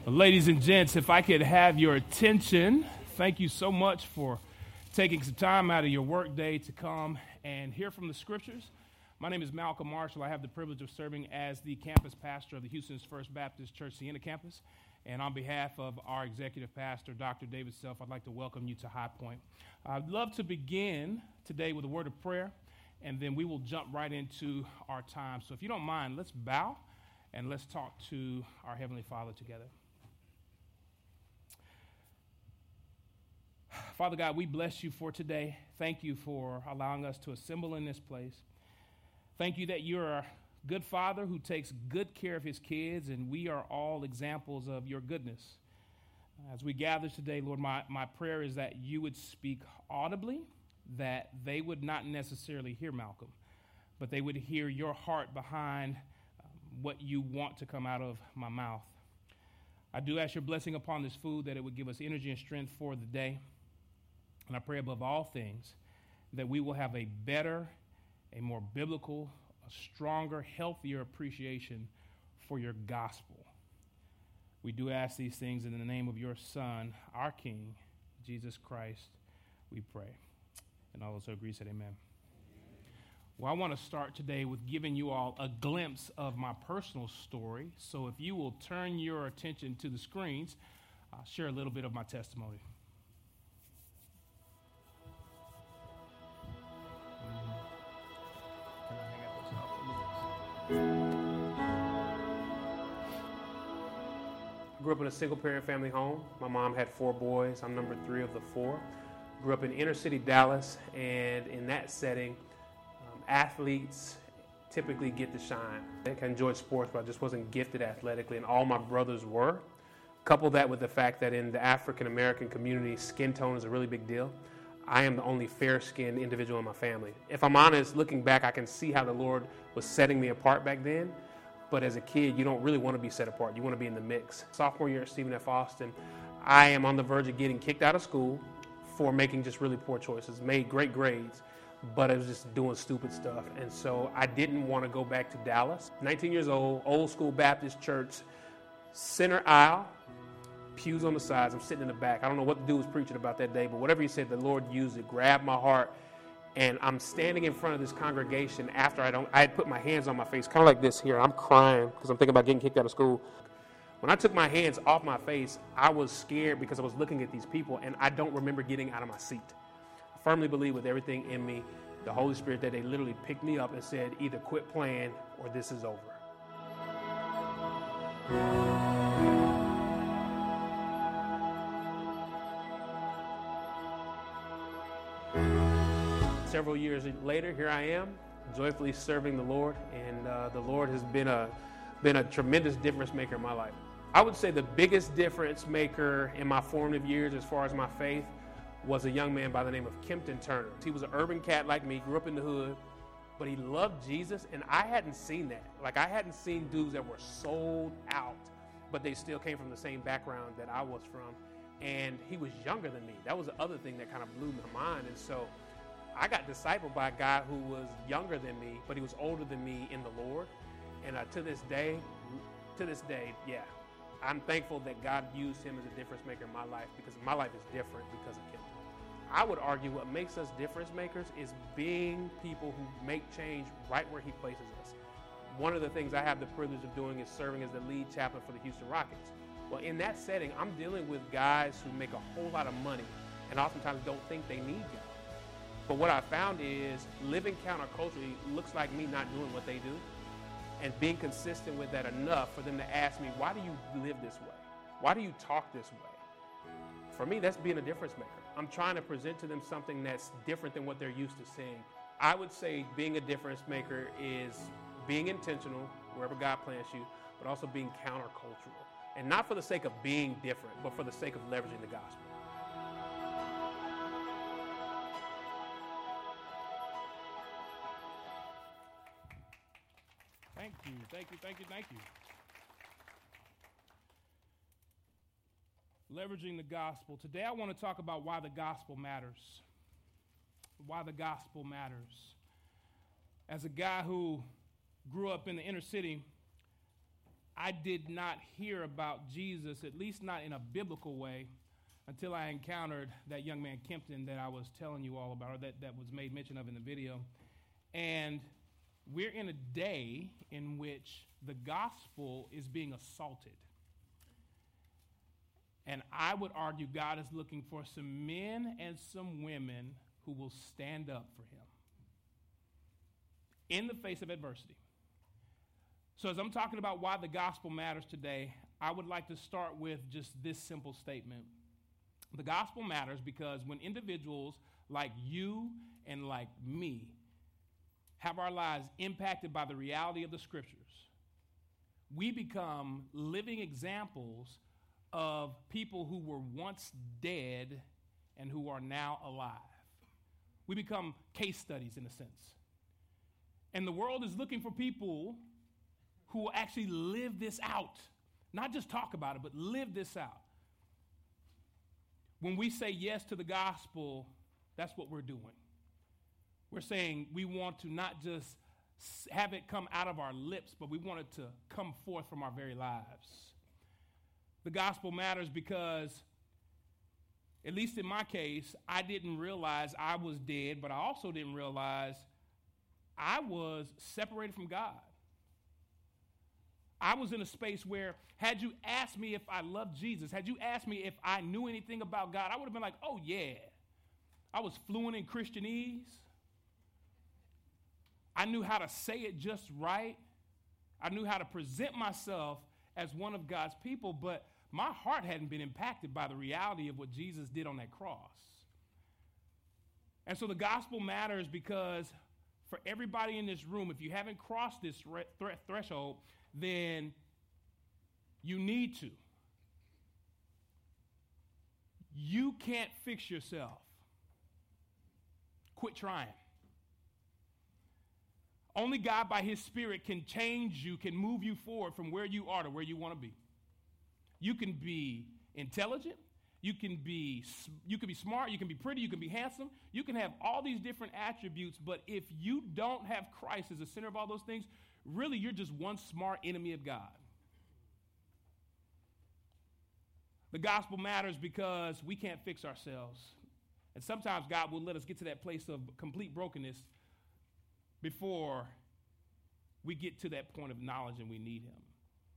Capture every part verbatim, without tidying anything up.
Ladies and gents, if I could have your attention, thank you so much for taking some time out of your work day to come and hear from the scriptures. My name is Malcolm Marshall. I have the privilege of serving as the campus pastor of the Houston's First Baptist Church Sienna campus. And on behalf of our executive pastor, Doctor David Self, I'd like to welcome you to High Point. I'd love to begin today with a word of prayer, and then we will jump right into our time. So if you don't mind, let's bow and let's talk to our Heavenly Father together. Father God, we bless you for today. Thank you for allowing us to assemble in this place. Thank you that you're a good father who takes good care of his kids, and we are all examples of your goodness. As we gather today, Lord, my, my prayer is that you would speak audibly, that they would not necessarily hear Malcolm, but they would hear your heart behind um, what you want to come out of my mouth. I do ask your blessing upon this food, that it would give us energy and strength for the day. And I pray above all things that we will have a better, a more biblical, a stronger, healthier appreciation for your gospel. We do ask these things in the name of your Son, our King, Jesus Christ, we pray. And all those who agree said amen. Well, I want to start today with giving you all a glimpse of my personal story. So if you will turn your attention to the screens, I'll share a little bit of my testimony. Grew up in a single-parent family home. My mom had four boys. I'm number three of the four. Grew up in inner-city Dallas, and in that setting, um, athletes typically get to shine. I enjoyed sports, but I just wasn't gifted athletically, and all my brothers were. Couple that with the fact that in the African-American community, skin tone is a really big deal. I am the only fair-skinned individual in my family. If I'm honest, looking back, I can see how the Lord was setting me apart back then. But as a kid, you don't really want to be set apart. You want to be in the mix. Sophomore year at Stephen F. Austin, I am on the verge of getting kicked out of school for making just really poor choices. Made great grades, but I was just doing stupid stuff. And so I didn't want to go back to Dallas. nineteen years old, old school Baptist church, center aisle, pews on the sides. I'm sitting in the back. I don't know what the dude was preaching about that day, but whatever he said, the Lord used it, grabbed my heart. And I'm standing in front of this congregation after I don't, I had put my hands on my face, kind of like this here. I'm crying because I'm thinking about getting kicked out of school. When I took my hands off my face, I was scared because I was looking at these people, and I don't remember getting out of my seat. I firmly believe with everything in me, the Holy Spirit, that they literally picked me up and said, either quit playing or this is over. Several years later, here I am, joyfully serving the Lord, and uh, the Lord has been a been a tremendous difference maker in my life. I would say the biggest difference maker in my formative years as far as my faith was a young man by the name of Kempton Turner. He was an urban cat like me, grew up in the hood, but he loved Jesus, and I hadn't seen that. Like, I hadn't seen dudes that were sold out, but they still came from the same background that I was from, and he was younger than me. That was the other thing that kind of blew my mind, and so I got discipled by a guy who was younger than me, but he was older than me in the Lord. And uh, to this day, to this day, yeah, I'm thankful that God used him as a difference maker in my life, because my life is different because of him. I would argue what makes us difference makers is being people who make change right where he places us. One of the things I have the privilege of doing is serving as the lead chaplain for the Houston Rockets. Well, in that setting, I'm dealing with guys who make a whole lot of money and oftentimes don't think they need God. But what I found is living counterculturally looks like me not doing what they do, and being consistent with that enough for them to ask me, why do you live this way? Why do you talk this way? For me, that's being a difference maker. I'm trying to present to them something that's different than what they're used to seeing. I would say being a difference maker is being intentional wherever God plants you, but also being countercultural. And not for the sake of being different, but for the sake of leveraging the gospel. Thank you, thank you, thank you, thank you. Leveraging the gospel. Today I want to talk about why the gospel matters. Why the gospel matters. As a guy who grew up in the inner city, I did not hear about Jesus, at least not in a biblical way, until I encountered that young man, Kempton, that I was telling you all about, or that, that was made mention of in the video. And we're in a day in which the gospel is being assaulted. And I would argue God is looking for some men and some women who will stand up for him in the face of adversity. So as I'm talking about why the gospel matters today, I would like to start with just this simple statement. The gospel matters because when individuals like you and like me have our lives impacted by the reality of the scriptures, we become living examples of people who were once dead and who are now alive. We become case studies in a sense. And the world is looking for people who will actually live this out. Not just talk about it, but live this out. When we say yes to the gospel, that's what we're doing. We're saying we want to not just have it come out of our lips, but we want it to come forth from our very lives. The gospel matters because, at least in my case, I didn't realize I was dead, but I also didn't realize I was separated from God. I was in a space where, had you asked me if I loved Jesus, had you asked me if I knew anything about God, I would have been like, oh yeah. I was fluent in Christianese. I knew how to say it just right. I knew how to present myself as one of God's people, but my heart hadn't been impacted by the reality of what Jesus did on that cross. And so the gospel matters because for everybody in this room, if you haven't crossed this thre- threshold, then you need to. You can't fix yourself. Quit trying. Only God by his Spirit can change you, can move you forward from where you are to where you want to be. You can be intelligent. You can be, you can be smart. You can be pretty. You can be handsome. You can have all these different attributes, but if you don't have Christ as the center of all those things, really you're just one smart enemy of God. The gospel matters because we can't fix ourselves. And sometimes God will let us get to that place of complete brokenness before we get to that point of knowledge and we need him.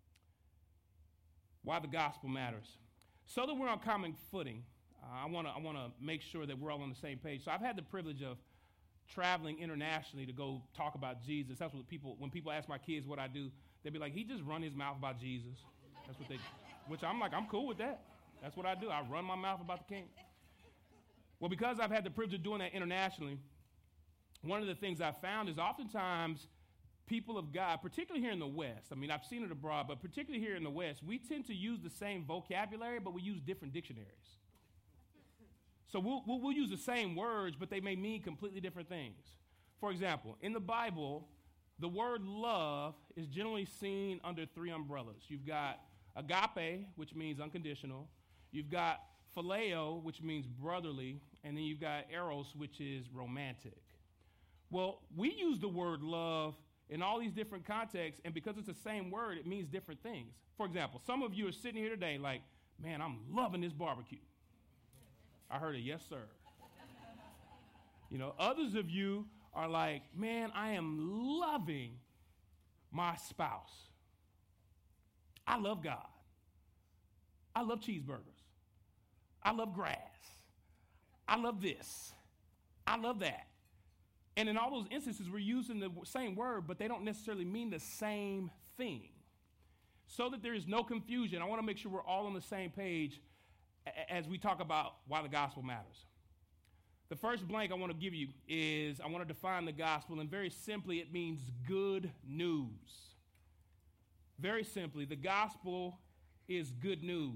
Why the gospel matters. So that we're on common footing, uh, I want to I want to make sure that we're all on the same page. So I've had the privilege of traveling internationally to go talk about Jesus. That's what people, when people ask my kids what I do, they'd be like, he just run his mouth about Jesus. That's what they, which I'm like, I'm cool with that. That's what I do. I run my mouth about the king. Well, because I've had the privilege of doing that internationally, one of the things I've found is oftentimes people of God, particularly here in the West, I mean, I've seen it abroad, but particularly here in the West, we tend to use the same vocabulary, but we use different dictionaries. So we'll, we'll, we'll use the same words, but they may mean completely different things. For example, in the Bible, the word love is generally seen under three umbrellas. You've got agape, which means unconditional. You've got phileo, which means brotherly. And then you've got eros, which is romantic. Well, we use the word love in all these different contexts, and because it's the same word, it means different things. For example, some of you are sitting here today like, man, I'm loving this barbecue. I heard a yes, sir. You know, others of you are like, man, I am loving my spouse. I love God. I love cheeseburgers. I love grass. I love this. I love that. And in all those instances, we're using the same word, but they don't necessarily mean the same thing. So that there is no confusion, I want to make sure we're all on the same page as we talk about why the gospel matters. The first blank I want to give you is I want to define the gospel, and very simply, it means good news. Very simply, the gospel is good news.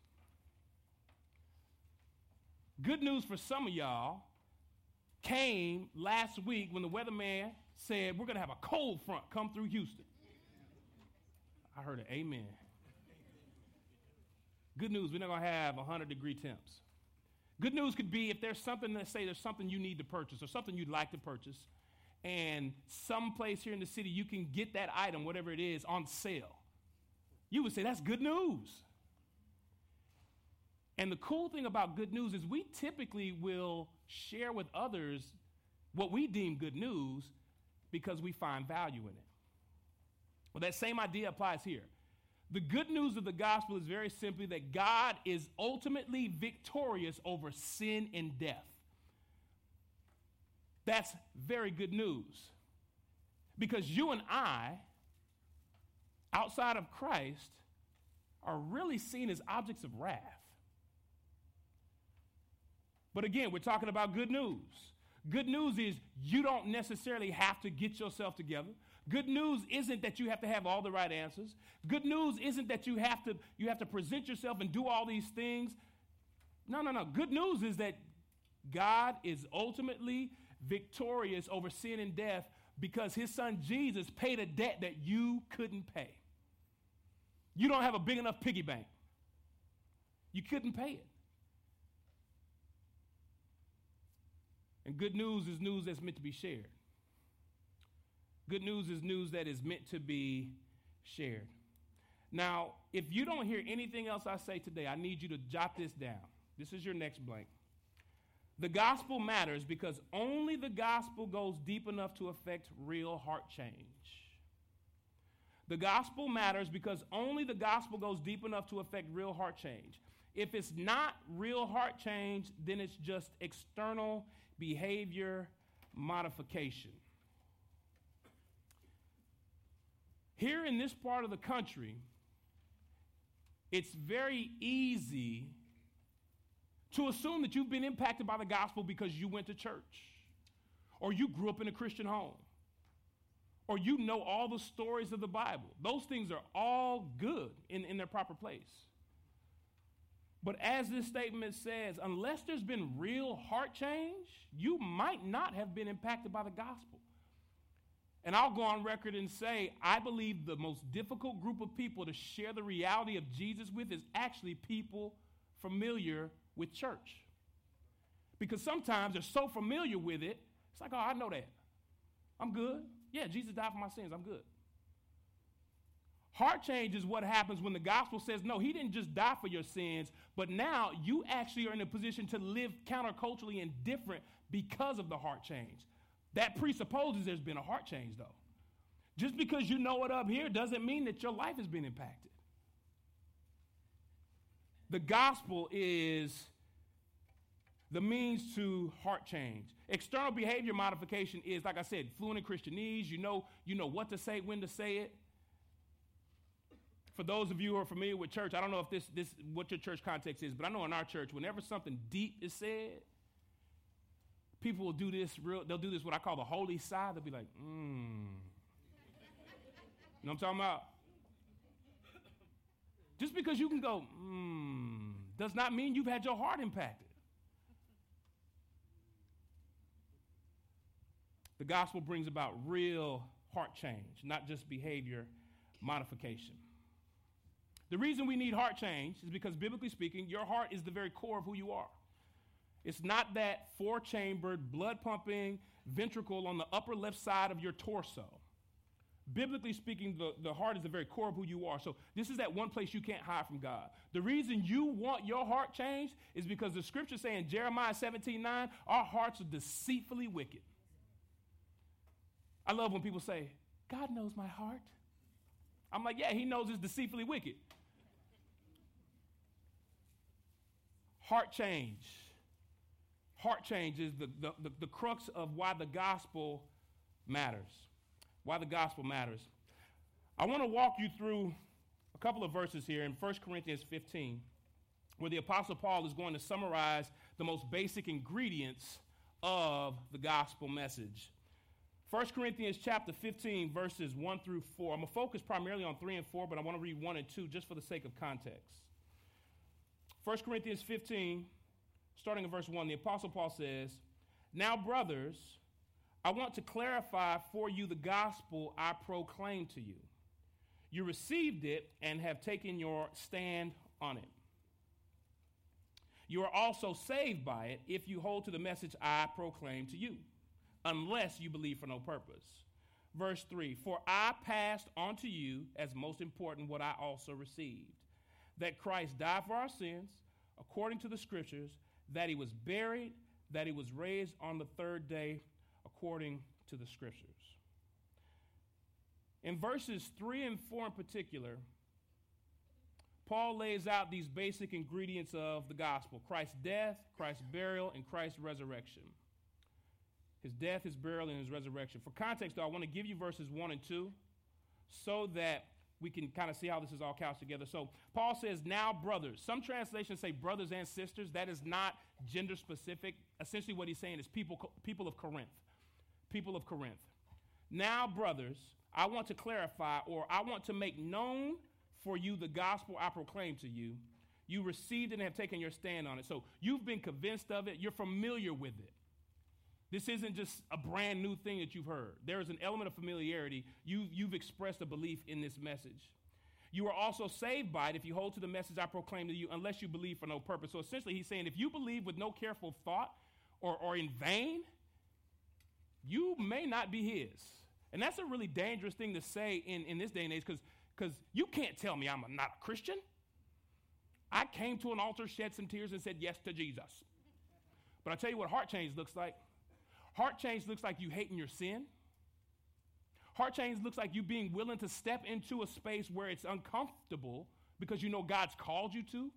Good news for some of y'all came last week when the weatherman said we're going to have a cold front come through Houston. I heard an amen. Good news, we're not going to have one hundred degree temps. Good news could be if there's something, let's say there's something you need to purchase or something you'd like to purchase, and someplace here in the city you can get that item, whatever it is, on sale. you would say that's good news. And the cool thing about good news is we typically will share with others what we deem good news because we find value in it. Well, that same idea applies here. The good news of the gospel is very simply that God is ultimately victorious over sin and death. That's very good news. Because you and I, outside of Christ, are really seen as objects of wrath. But again, we're talking about good news. Good news is you don't necessarily have to get yourself together. Good news isn't that you have to have all the right answers. Good news isn't that you have to you have to present yourself and do all these things. No, no, no. Good news is that God is ultimately victorious over sin and death because his son Jesus paid a debt that you couldn't pay. You don't have a big enough piggy bank. You couldn't pay it. And good news is news that's meant to be shared. Good news is news that is meant to be shared. Now, if you don't hear anything else I say today, I need you to jot this down. This is your next blank. The gospel matters because only the gospel goes deep enough to affect real heart change. The gospel matters because only the gospel goes deep enough to affect real heart change. If it's not real heart change, then it's just external behavior modification. Here in this part of the country, it's very easy to assume that you've been impacted by the gospel because you went to church, or you grew up in a Christian home, or you know all the stories of the Bible. Those things are all good in, in their proper place. But as this statement says, unless there's been real heart change, you might not have been impacted by the gospel. And I'll go on record and say, I believe the most difficult group of people to share the reality of Jesus with is actually people familiar with church. Because sometimes they're so familiar with it, it's like, oh, I know that. I'm good. Yeah, Jesus died for my sins. I'm good. Heart change is what happens when the gospel says, no, he didn't just die for your sins, but now you actually are in a position to live counterculturally and different because of the heart change. That presupposes there's been a heart change, though. Just because you know it up here doesn't mean that your life has been impacted. The gospel is the means to heart change. External behavior modification is, like I said, fluent in Christianese. You know, you know what to say, when to say it. For those of you who are familiar with church, I don't know if this, this what your church context is, but I know in our church, whenever something deep is said, people will do this real, they'll do this what I call the holy sigh. They'll be like, mmm. You know what I'm talking about? Just because you can go, mmm, does not mean you've had your heart impacted. The gospel brings about real heart change, not just behavior modification. The reason we need heart change is because, biblically speaking, your heart is the very core of who you are. It's not that four-chambered, blood-pumping ventricle on the upper left side of your torso. Biblically speaking, the, the heart is the very core of who you are. So this is that one place you can't hide from God. The reason you want your heart changed is because the scriptures say in Jeremiah seventeen nine, our hearts are deceitfully wicked. I love when people say, God knows my heart. I'm like, yeah, he knows it's deceitfully wicked. Heart change. Heart change is the, the, the, the crux of why the gospel matters. Why the gospel matters. I want to walk you through a couple of verses here in First Corinthians fifteen, where the Apostle Paul is going to summarize the most basic ingredients of the gospel message. First Corinthians chapter fifteen, verses one through four. I'm going to focus primarily on three and four, but I want to read one and two just for the sake of context. First Corinthians fifteen, starting in verse one, the Apostle Paul says, now, brothers, I want to clarify for you the gospel I proclaim to you. You received it and have taken your stand on it. You are also saved by it if you hold to the message I proclaim to you, unless you believe for no purpose. verse three, for I passed on to you as most important what I also received, that Christ died for our sins, according to the scriptures, that he was buried, that he was raised on the third day, according to the scriptures. In verses three and four in particular, Paul lays out these basic ingredients of the gospel: Christ's death, Christ's burial, and Christ's resurrection. His death, his burial, and his resurrection. For context, though, I want to give you verses one and two so that we can kind of see how this is all couched together. So Paul says, now brothers. Some translations say brothers and sisters. That is not gender specific. Essentially what he's saying is people, people of Corinth. People of Corinth. Now, brothers, I want to clarify, or I want to make known for you the gospel I proclaim to you. You received it and have taken your stand on it. So you've been convinced of it. You're familiar with it. This isn't just a brand new thing that you've heard. There is an element of familiarity. You, you've expressed a belief in this message. You are also saved by it if you hold to the message I proclaim to you, unless you believe for no purpose. So essentially he's saying if you believe with no careful thought or, or in vain, you may not be his. And that's a really dangerous thing to say in, in this day and age, because because you can't tell me I'm a, not a Christian. I came to an altar, shed some tears, and said yes to Jesus. But I tell you what heart change looks like. Heart change looks like you hating your sin. Heart change looks like you being willing to step into a space where it's uncomfortable because you know God's called you to.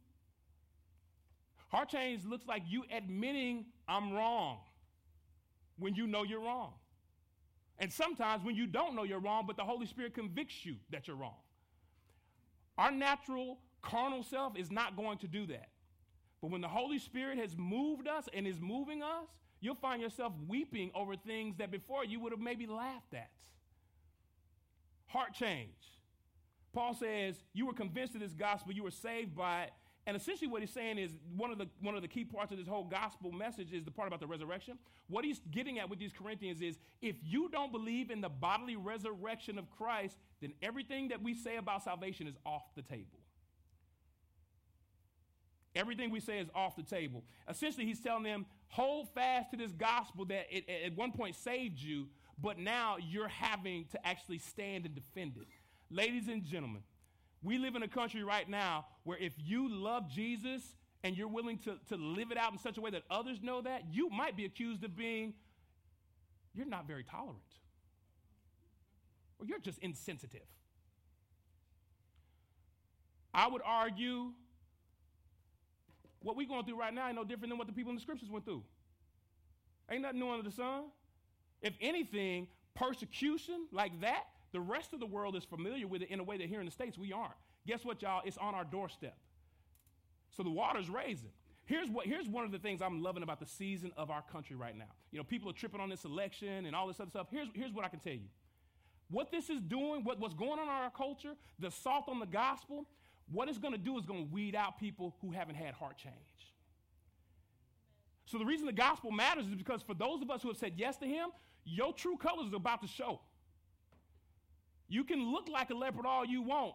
Heart change looks like you admitting I'm wrong when you know you're wrong. And sometimes when you don't know you're wrong, but the Holy Spirit convicts you that you're wrong. Our natural carnal self is not going to do that. But when the Holy Spirit has moved us and is moving us, you'll find yourself weeping over things that before you would have maybe laughed at. Heart change. Paul says you were convinced of this gospel, you were saved by it. And essentially what he's saying is one of the one of the key parts of this whole gospel message is the part about the resurrection. What he's getting at with these Corinthians is if you don't believe in the bodily resurrection of Christ, then everything that we say about salvation is off the table. Everything we say is off the table. Essentially, he's telling them, hold fast to this gospel that it, at one point saved you, but now you're having to actually stand and defend it. Ladies and gentlemen, we live in a country right now where if you love Jesus and you're willing to, to live it out in such a way that others know that, you might be accused of being, you're not very tolerant. Or you're just insensitive. I would argue what we're going through right now ain't no different than what the people in the scriptures went through. Ain't nothing new under the sun. If anything, persecution like that, the rest of the world is familiar with it in a way that here in the States we aren't. Guess what, y'all? It's on our doorstep. So the water's raising. Here's what. Here's one of the things I'm loving about the season of our country right now. You know, people are tripping on this election and all this other stuff. Here's, here's what I can tell you. What this is doing, what, what's going on in our culture, the assault on the gospel, what it's going to do is going to weed out people who haven't had heart change. So the reason the gospel matters is because for those of us who have said yes to him, your true colors are about to show. You can look like a leopard all you want.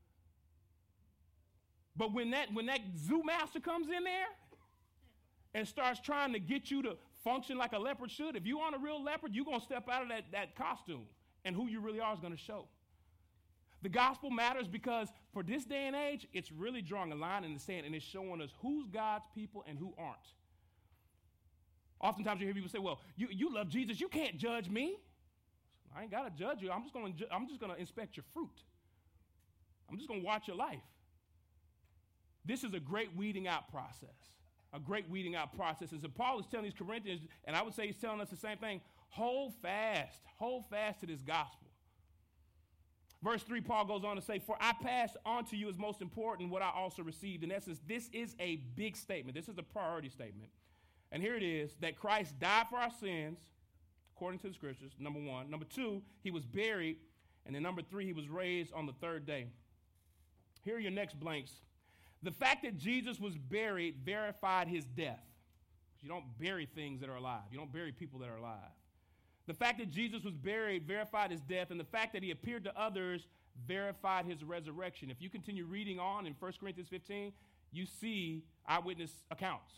But when that when that zoo master comes in there and starts trying to get you to function like a leopard should, if you aren't a real leopard, you're going to step out of that, that costume, and who you really are is going to show. The gospel matters because for this day and age, it's really drawing a line in the sand, and it's showing us who's God's people and who aren't. Oftentimes you hear people say, well, you, you love Jesus, you can't judge me. I ain't got to judge you. I'm just going to I'm just going to inspect your fruit. I'm just going to watch your life. This is a great weeding out process. A great weeding out process. And so Paul is telling these Corinthians, and I would say he's telling us the same thing, hold fast. Hold fast to this gospel. Verse three, Paul goes on to say, for I passed on to you as most important what I also received. In essence, this is a big statement. This is a priority statement. And here it is, that Christ died for our sins, according to the scriptures, number one. Number two, he was buried. And then number three, he was raised on the third day. Here are your next blanks. The fact that Jesus was buried verified his death. You don't bury things that are alive. You don't bury people that are alive. The fact that Jesus was buried verified his death, and the fact that he appeared to others verified his resurrection. If you continue reading on in First Corinthians fifteen, you see eyewitness accounts.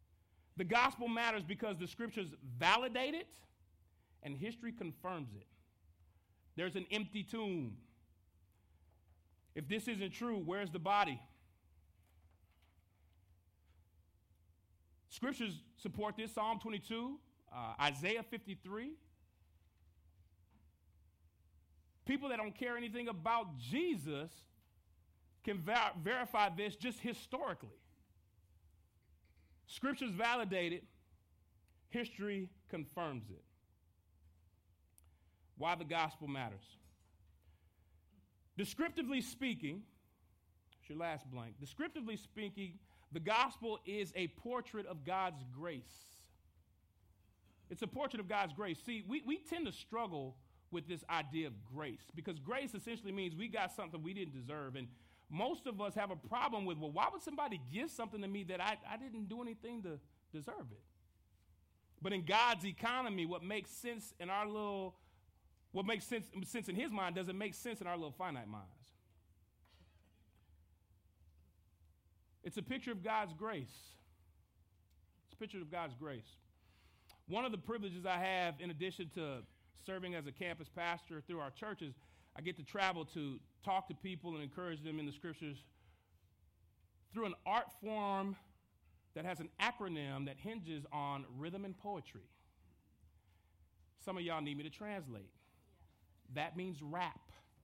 The gospel matters because the scriptures validate it and history confirms it. there's an empty tomb. If this isn't true, where's the body? Scriptures support this. Psalm twenty-two, uh, Isaiah fifty-three. People that don't care anything about Jesus can ver- verify this just historically. Scriptures validate it. History confirms it. Why the gospel matters. Descriptively speaking, it's your last blank. Descriptively speaking, the gospel is a portrait of God's grace. It's a portrait of God's grace. See, we, we tend to struggle with this idea of grace because grace essentially means we got something we didn't deserve. And most of us have a problem with, well, why would somebody give something to me that I, I didn't do anything to deserve it? But in God's economy, what makes sense in our little, what makes sense, sense in his mind doesn't make sense in our little finite minds. It's a picture of God's grace. It's a picture of God's grace. One of the privileges I have, in addition to serving as a campus pastor through our churches, I get to travel to talk to people and encourage them in the scriptures through an art form that has an acronym that hinges on rhythm and poetry. Some of y'all need me to translate. That means rap.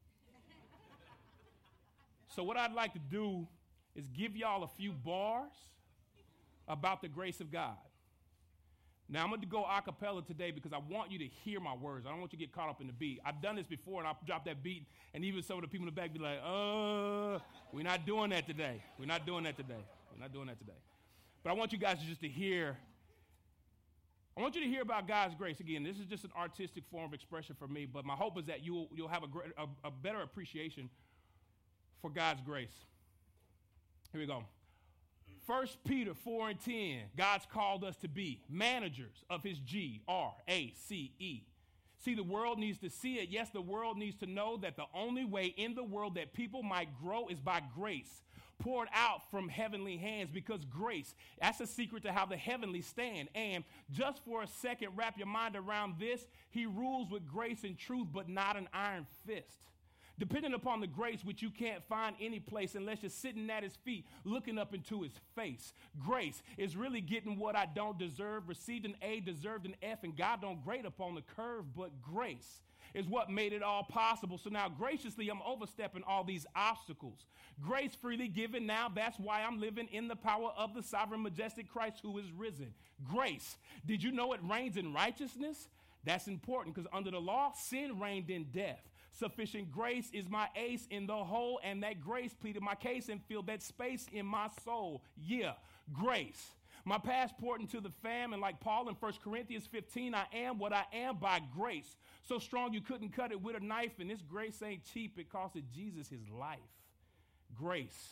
So what I'd like to do is give y'all a few bars about the grace of God. Now, I'm going to go a cappella today because I want you to hear my words. I don't want you to get caught up in the beat. I've done this before, and I'll drop that beat, and even some of the people in the back be like, uh, we're not doing that today. We're not doing that today. We're not doing that today. But I want you guys just to hear, I want you to hear about God's grace. Again, this is just an artistic form of expression for me, but my hope is that you'll, you'll have a, great, a, a better appreciation for God's grace. Here we go. First Peter four and ten, God's called us to be managers of his G R A C E. See, the world needs to see it. Yes, the world needs to know that the only way in the world that people might grow is by grace, poured out from heavenly hands, because grace, that's a secret to how the heavenly stand. And just for a second, wrap your mind around this. He rules with grace and truth, but not an iron fist. Depending upon the grace which you can't find any place unless you're sitting at his feet, looking up into his face. Grace is really getting what I don't deserve, received an A, deserved an F, and God don't grade upon the curve, but grace is what made it all possible. So now graciously, I'm overstepping all these obstacles. Grace freely given now, that's why I'm living in the power of the sovereign, majestic Christ who is risen. Grace, did you know it reigns in righteousness? That's important because under the law, sin reigned in death. Sufficient grace is my ace in the hole, and that grace pleaded my case and filled that space in my soul. Yeah, grace. My passport into the fam, and like Paul in First Corinthians fifteen, I am what I am by grace. So strong you couldn't cut it with a knife, and this grace ain't cheap. It costed Jesus his life. Grace.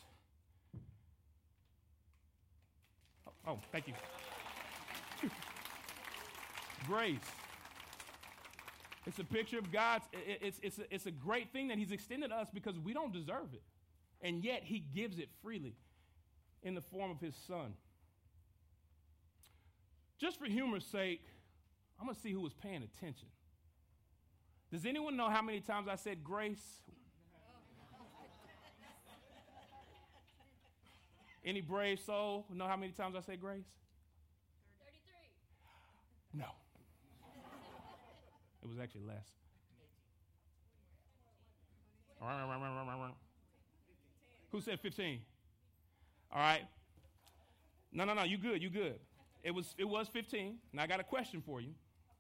Oh, oh thank you. Grace. It's a picture of God's, it's, it's, a, it's a great thing that he's extended us because we don't deserve it. And yet he gives it freely in the form of his son. Just for humor's sake, I'm going to see who was paying attention. Does anyone know how many times I said grace? Any brave soul know how many times I said grace? thirty-three. No. It was actually less. Who said fifteen? All right. No, no, no. You good. You good. It was it was fifteen. Now I got a question for you.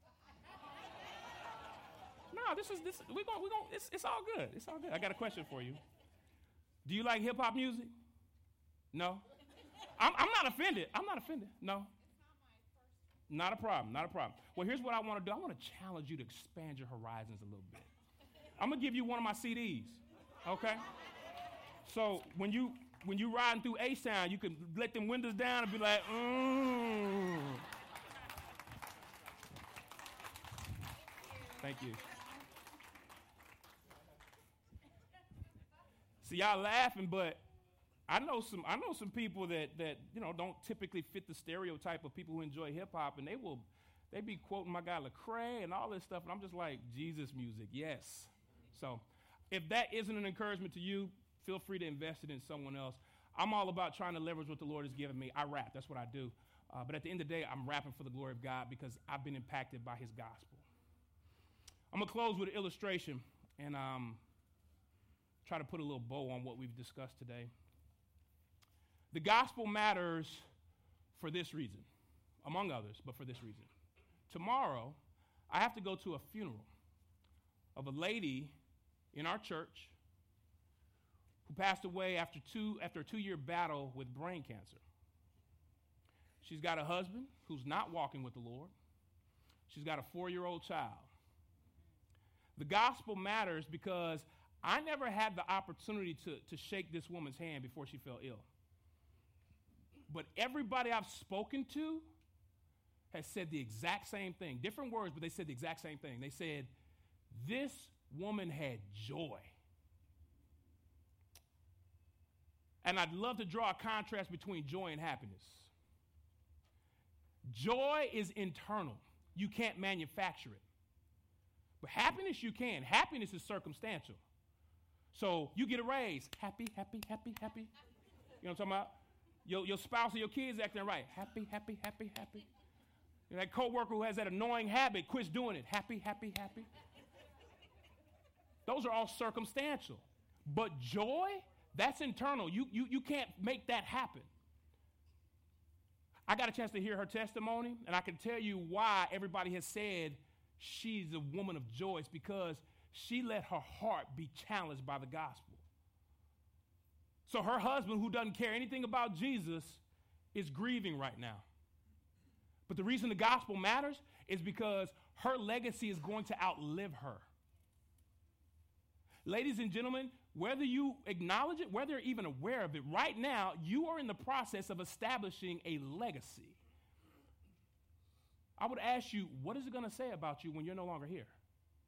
No, this is this. We're going. We're going. It's it's all good. It's all good. I got a question for you. Do you like hip hop music? No. I'm I'm not offended. I'm not offended. No. Not a problem, not a problem. Well, here's what I want to do. I want to challenge you to expand your horizons a little bit. I'm going to give you one of my C Ds, okay? So when you when you riding through H-Town, you can let them windows down and be like, mm. Thank you. See, y'all laughing, but I know some I know some people that that you know don't typically fit the stereotype of people who enjoy hip hop, and they will they be quoting my guy Lecrae and all this stuff, and I'm just like, Jesus music, yes, So if that isn't an encouragement to you, feel free to invest it in someone else. I'm all about trying to leverage what the Lord has given me. I rap. That's what I do. Uh, but at the end of the day, I'm rapping for the glory of God because I've been impacted by his gospel. I'm going to close with an illustration and um, try to put a little bow on what we've discussed today. The gospel matters for this reason, among others, but for this reason. Tomorrow, I have to go to a funeral of a lady in our church who passed away after two after a two-year battle with brain cancer. She's got a husband who's not walking with the Lord. She's got a four-year-old child. The gospel matters because I never had the opportunity to, to shake this woman's hand before she fell ill. But everybody I've spoken to has said the exact same thing. Different words, but they said the exact same thing. They said, this woman had joy. And I'd love to draw a contrast between joy and happiness. Joy is internal. You can't manufacture it. But happiness, you can. Happiness is circumstantial. So you get a raise. Happy, happy, happy, happy. You know what I'm talking about? Your, your spouse or your kids acting right. Happy, happy, happy, happy. And that coworker who has that annoying habit quits doing it. Happy, happy, happy. Those are all circumstantial. But joy, that's internal. You, you, you can't make that happen. I got a chance to hear her testimony, and I can tell you why everybody has said she's a woman of joy. It's because she let her heart be challenged by the gospel. So her husband, who doesn't care anything about Jesus, is grieving right now. But the reason the gospel matters is because her legacy is going to outlive her. Ladies and gentlemen, whether you acknowledge it, whether you're even aware of it, right now, you are in the process of establishing a legacy. I would ask you, what is it going to say about you when you're no longer here?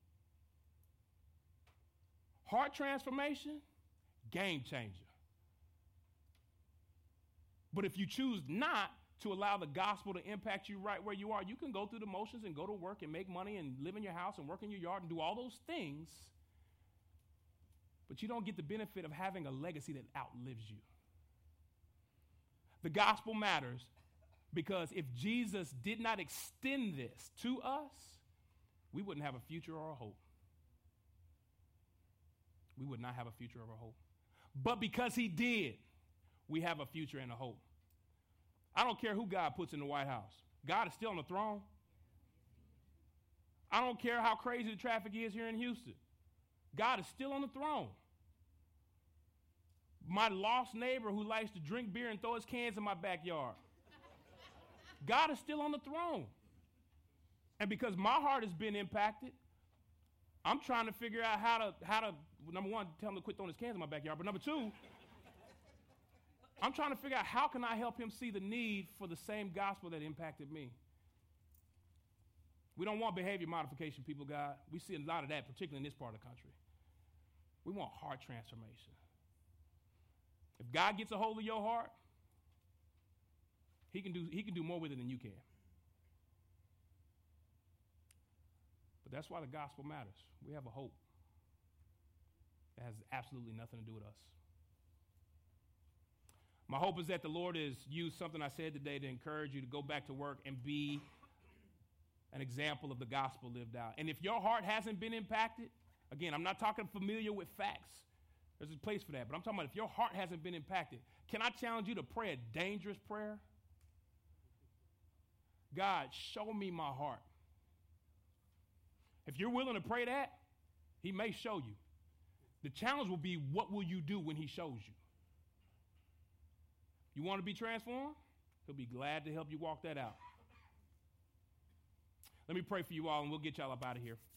Heart transformation, game changer. But if you choose not to allow the gospel to impact you right where you are, you can go through the motions and go to work and make money and live in your house and work in your yard and do all those things, but you don't get the benefit of having a legacy that outlives you. The gospel matters because if Jesus did not extend this to us, we wouldn't have a future or a hope. We would not have a future or a hope. But because he did, we have a future and a hope. I don't care who God puts in the White House. God is still on the throne. I don't care how crazy the traffic is here in Houston. God is still on the throne. My lost neighbor who likes to drink beer and throw his cans in my backyard. God is still on the throne. And because my heart has been impacted, I'm trying to figure out how to, how to number one, tell him to quit throwing his cans in my backyard. But number two, I'm trying to figure out how can I help him see the need for the same gospel that impacted me. We don't want behavior modification, people, God. We see a lot of that, particularly in this part of the country. We want heart transformation. If God gets a hold of your heart, he can do, he can do more with it than you can. But that's why the gospel matters. We have a hope that has absolutely nothing to do with us. My hope is that the Lord has used something I said today to encourage you to go back to work and be an example of the gospel lived out. And if your heart hasn't been impacted, again, I'm not talking familiar with facts. There's a place for that. But I'm talking about if your heart hasn't been impacted, can I challenge you to pray a dangerous prayer? God, show me my heart. If you're willing to pray that, he may show you. The challenge will be, what will you do when he shows you? You want to be transformed? He'll be glad to help you walk that out. Let me pray for you all, and we'll get y'all up out of here.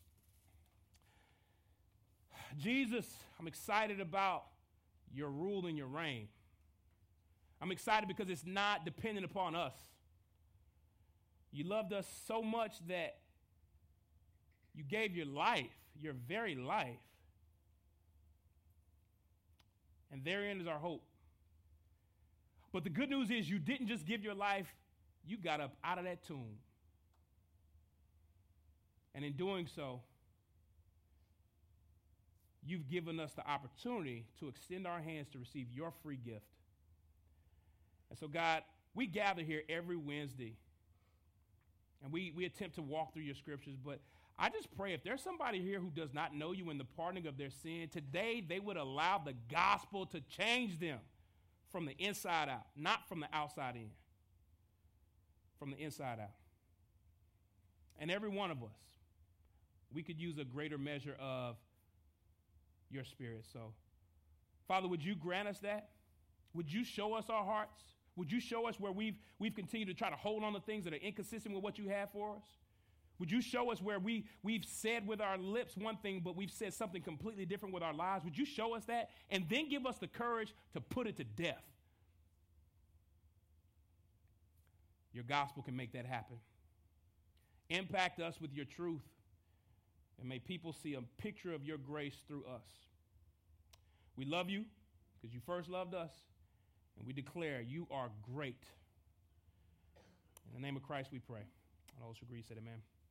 Jesus, I'm excited about your rule and your reign. I'm excited because it's not dependent upon us. You loved us so much that you gave your life, your very life. And therein is our hope. But the good news is you didn't just give your life, you got up out of that tomb. And in doing so, you've given us the opportunity to extend our hands to receive your free gift. And so, God, we gather here every Wednesday, and we, we attempt to walk through your scriptures, but I just pray if there's somebody here who does not know you in the pardoning of their sin, today they would allow the gospel to change them from the inside out, not from the outside in, from the inside out. And every one of us, we could use a greater measure of your spirit. So, Father, would you grant us that? Would you show us our hearts? Would you show us where we've, we've continued to try to hold on to things that are inconsistent with what you have for us? Would you show us where we, we've said with our lips one thing, but we've said something completely different with our lives? Would you show us that? And then give us the courage to put it to death. Your gospel can make that happen. Impact us with your truth. And may people see a picture of your grace through us. We love you because you first loved us. And we declare you are great. In the name of Christ we pray. And all those who agree said amen.